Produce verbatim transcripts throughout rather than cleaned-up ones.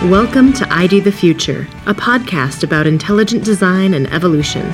Welcome to I D the Future, a podcast about intelligent design and evolution.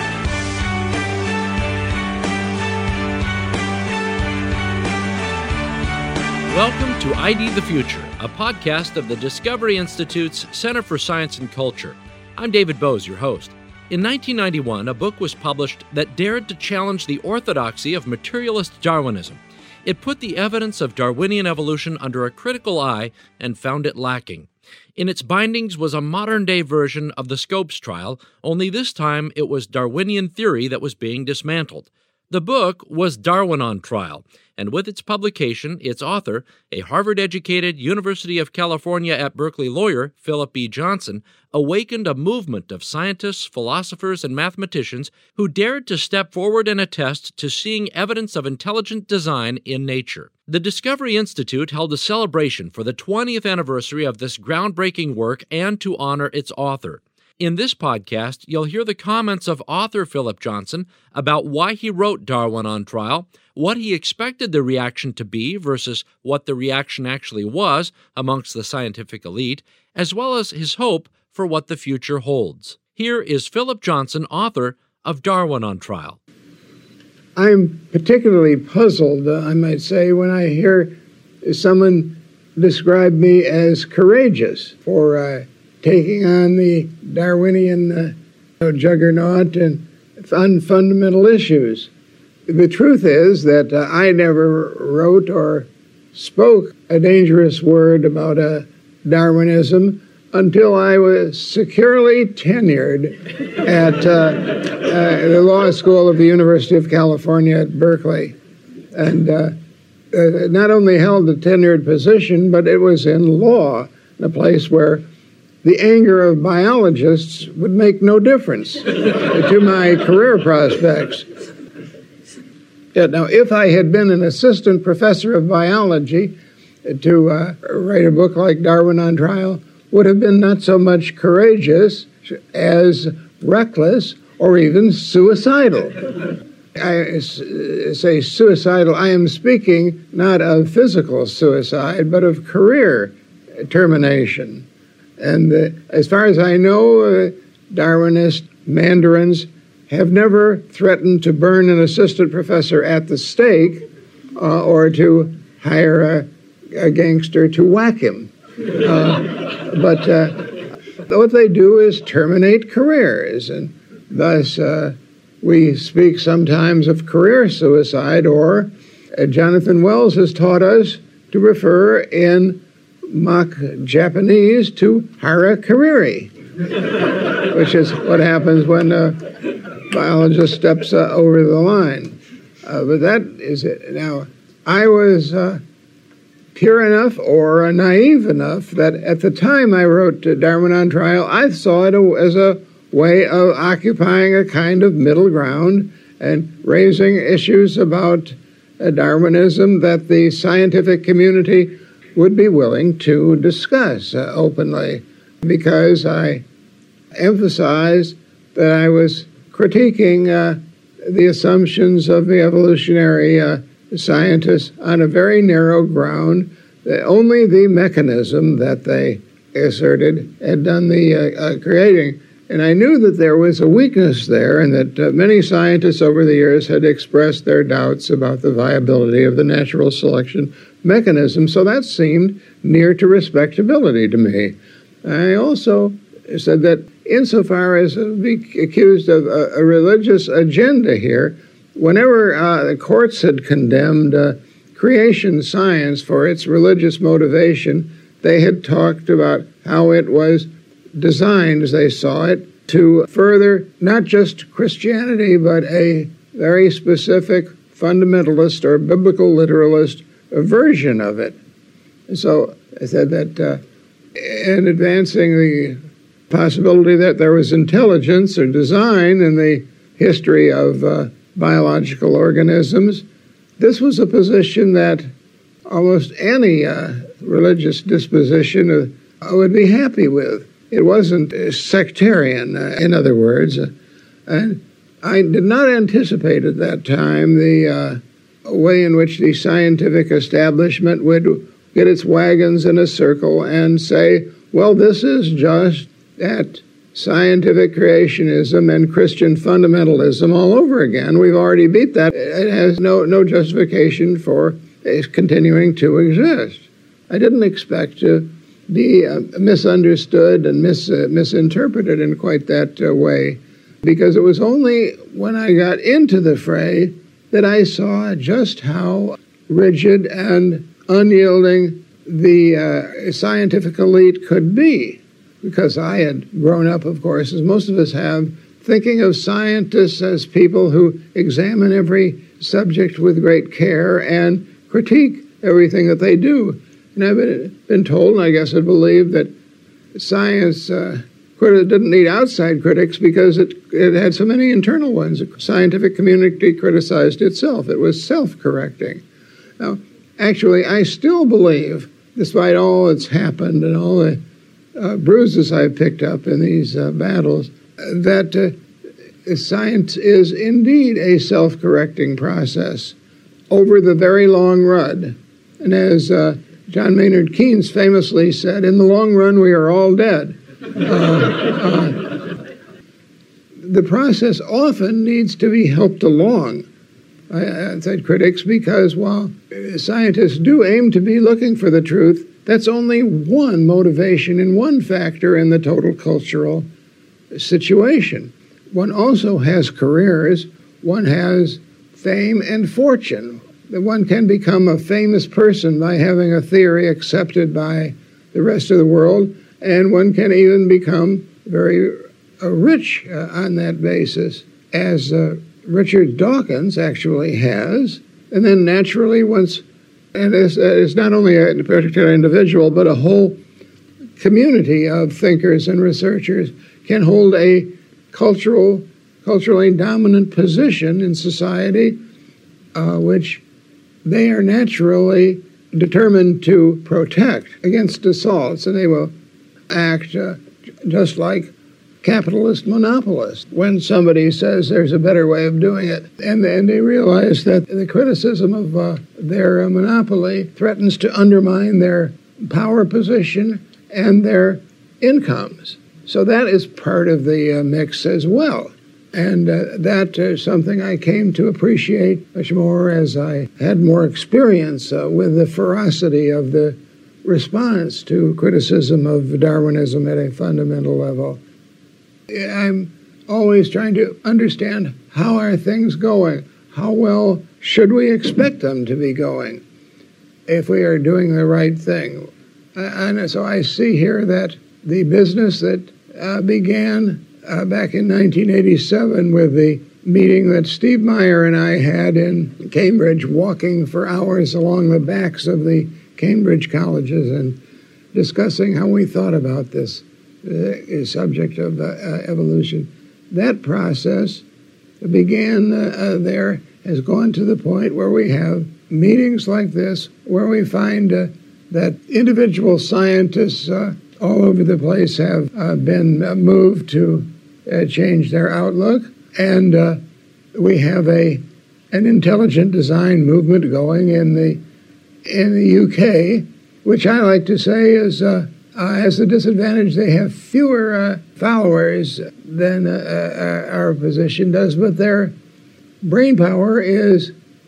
Welcome to I D the Future, a podcast of the Discovery Institute's Center for Science and Culture. I'm David Bose, your host. In nineteen ninety-one, a book was published that dared to challenge the orthodoxy of materialist Darwinism. It put the evidence of Darwinian evolution under a critical eye and found it lacking. In its bindings was a modern-day version of the Scopes trial, only this time it was Darwinian theory that was being dismantled. The book was Darwin on Trial, and with its publication, its author, a Harvard-educated, University of California at Berkeley lawyer, Philip B. Johnson, awakened a movement of scientists, philosophers, and mathematicians who dared to step forward and attest to seeing evidence of intelligent design in nature. The Discovery Institute held a celebration for the twentieth anniversary of this groundbreaking work and to honor its author. In this podcast, you'll hear the comments of author Philip Johnson about why he wrote Darwin on Trial, what he expected the reaction to be versus what the reaction actually was amongst the scientific elite, as well as his hope for what the future holds. Here is Philip Johnson, author of Darwin on Trial. I'm particularly puzzled, uh, I might say, when I hear someone describe me as courageous for uh, taking on the Darwinian uh, juggernaut and on fundamental issues. The truth is that uh, I never wrote or spoke a dangerous word about uh, Darwinism until I was securely tenured at uh, uh, the law school of the University of California at Berkeley. And uh, uh, not only held a tenured position, but it was in law, a place where the anger of biologists would make no difference to my career prospects. Yeah, now, if I had been an assistant professor of biology, to uh, write a book like Darwin on Trial would have been not so much courageous as reckless or even suicidal. I say suicidal, I am speaking not of physical suicide, but of career termination. And uh, as far as I know, uh, Darwinist mandarins have never threatened to burn an assistant professor at the stake uh, or to hire a, a gangster to whack him. Uh, but uh, what they do is terminate careers, and thus uh, we speak sometimes of career suicide, or uh, Jonathan Wells has taught us to refer in mock Japanese to harakiri, which is what happens when a biologist steps uh, over the line. Uh, but that is it. Now, I was uh, pure enough or uh, naive enough that at the time I wrote uh, Darwin on Trial, I saw it as a way of occupying a kind of middle ground and raising issues about uh, Darwinism that the scientific community would be willing to discuss uh, openly, because I emphasized that I was critiquing uh, the assumptions of the evolutionary uh, scientists on a very narrow ground. That only the mechanism that they asserted had done the uh, uh, creating. And I knew that there was a weakness there, and that uh, many scientists over the years had expressed their doubts about the viability of the natural selection mechanism, so that seemed near to respectability to me. I also said that insofar as being accused of a, a religious agenda here, whenever uh, the courts had condemned uh, creation science for its religious motivation, they had talked about how it was designed, as they saw it, to further not just Christianity, but a very specific fundamentalist or biblical literalist version of it. So I said that uh, in advancing the possibility that there was intelligence or design in the history of uh, biological organisms, this was a position that almost any uh, religious disposition uh, would be happy with. It wasn't sectarian, uh, in other words. Uh, and I did not anticipate at that time the uh, way in which the scientific establishment would get its wagons in a circle and say, well, this is just that scientific creationism and Christian fundamentalism all over again. We've already beat that. It has no, no justification for continuing to exist. I didn't expect to be uh, misunderstood and mis, uh, misinterpreted in quite that uh, way, because it was only when I got into the fray that I saw just how rigid and unyielding the uh, scientific elite could be. Because I had grown up, of course, as most of us have, thinking of scientists as people who examine every subject with great care and critique everything that they do. And I've been, been told, and I guess I believe, that science uh, didn't need outside critics because it, it had so many internal ones. The scientific community criticized itself. It was self-correcting. Now, actually, I still believe, despite all that's happened and all the uh, bruises I've picked up in these uh, battles, that uh, science is indeed a self-correcting process over the very long run. And as uh, John Maynard Keynes famously said, in the long run, we are all dead. Uh, uh, the process often needs to be helped along, I, I said critics, because while scientists do aim to be looking for the truth, that's only one motivation and one factor in the total cultural situation. One also has careers, one has fame and fortune. That one can become a famous person by having a theory accepted by the rest of the world, and one can even become very uh, rich uh, on that basis, as uh, Richard Dawkins actually has. And then naturally, once, and it's, uh, it's not only a particular individual, but a whole community of thinkers and researchers can hold a cultural, culturally dominant position in society, uh, which they are naturally determined to protect against assaults, and they will act uh, just like capitalist monopolists. When somebody says there's a better way of doing it, and then they realize that the criticism of uh, their uh, monopoly threatens to undermine their power position and their incomes. So that is part of the uh, mix as well. And uh, that is something I came to appreciate much more as I had more experience uh, with the ferocity of the response to criticism of Darwinism at a fundamental level. I'm always trying to understand, how are things going? How well should we expect them to be going if we are doing the right thing? And so I see here that the business that uh, began Uh, back in nineteen eighty-seven with the meeting that Steve Meyer and I had in Cambridge, walking for hours along the backs of the Cambridge colleges and discussing how we thought about this uh, subject of uh, uh, evolution. That process began uh, uh, there, has gone to the point where we have meetings like this, where we find uh, that individual scientists uh, all over the place have uh, been uh, moved to uh, change their outlook, and uh, we have a an intelligent design movement going in the in the U K, which I like to say is uh, uh, has the disadvantage they have fewer uh, followers than uh, uh, our position does, but their brain power is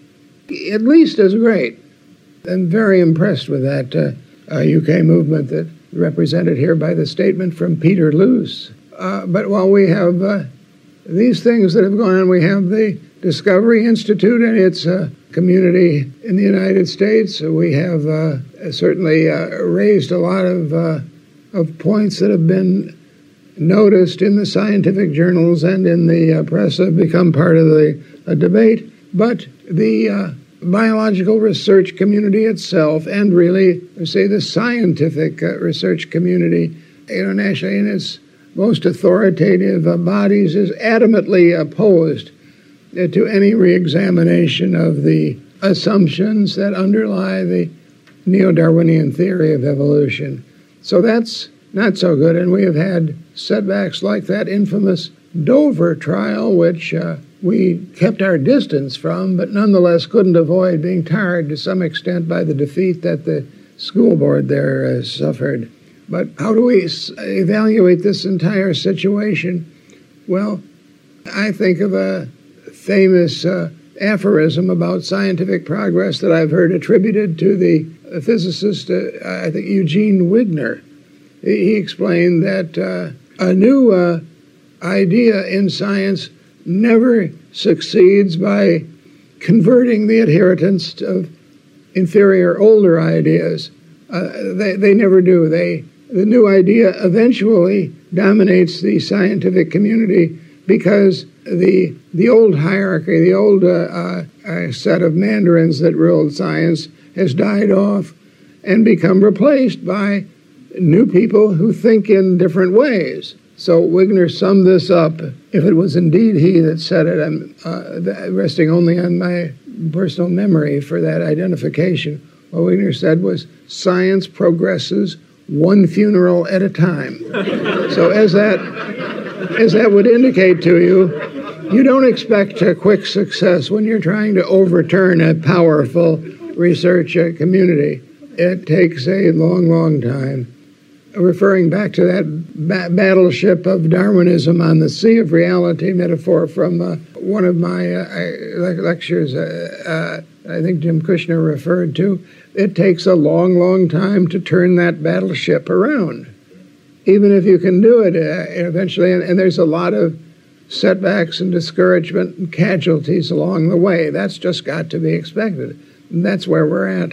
at least as great. I'm very impressed with that uh, uh, U K movement that represented here by the statement from Peter Luce. Uh, but while we have uh, these things that have gone on, we have the Discovery Institute and its uh, community in the United States. We have uh, certainly uh, raised a lot of, uh, of points that have been noticed in the scientific journals and in the uh, press, have become part of the uh, debate. But the uh, biological research community itself, and really, say, the scientific uh, research community internationally in its most authoritative uh, bodies, is adamantly opposed uh, to any reexamination of the assumptions that underlie the neo-Darwinian theory of evolution. So that's not so good, and we have had setbacks like that infamous Dover trial, which uh, we kept our distance from, but nonetheless couldn't avoid being tarred to some extent by the defeat that the school board there uh, suffered. But how do we evaluate this entire situation? Well, I think of a famous uh, aphorism about scientific progress that I've heard attributed to the physicist, uh, I think, Eugene Wigner. He explained that uh, a new uh, idea in science never succeeds by converting the adherents of inferior older ideas. Uh, they, they never do. They, the new idea eventually dominates the scientific community because the the old hierarchy, the old uh, uh, set of mandarins that ruled science has died off and become replaced by new people who think in different ways. So Wigner summed this up. If it was indeed he that said it, I'm uh, resting only on my personal memory for that identification. What Wigner said was, science progresses one funeral at a time. So as that, as that would indicate to you, you don't expect a quick success when you're trying to overturn a powerful research uh, community. It takes a long, long time. Referring back to that ba- battleship of Darwinism on the sea of reality metaphor from uh, one of my uh, lectures, uh, uh, I think Jim Kushner referred to, it takes a long, long time to turn that battleship around. Even if you can do it uh, eventually, and, and there's a lot of setbacks and discouragement and casualties along the way. That's just got to be expected. And that's where we're at.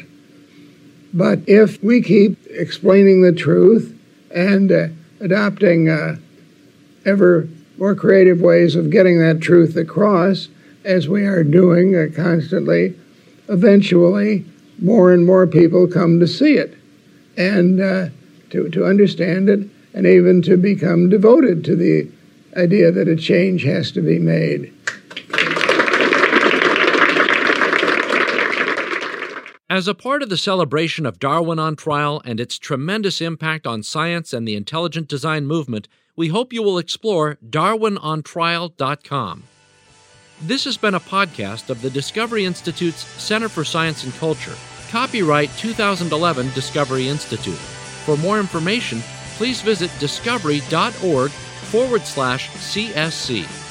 But if we keep explaining the truth and uh, adopting uh, ever more creative ways of getting that truth across, as we are doing uh, constantly, eventually more and more people come to see it and uh, to, to understand it and even to become devoted to the idea that a change has to be made. As a part of the celebration of Darwin on Trial and its tremendous impact on science and the intelligent design movement, we hope you will explore darwin on trial dot com. This has been a podcast of the Discovery Institute's Center for Science and Culture. Copyright two thousand eleven Discovery Institute. For more information, please visit discovery.org forward slash CSC.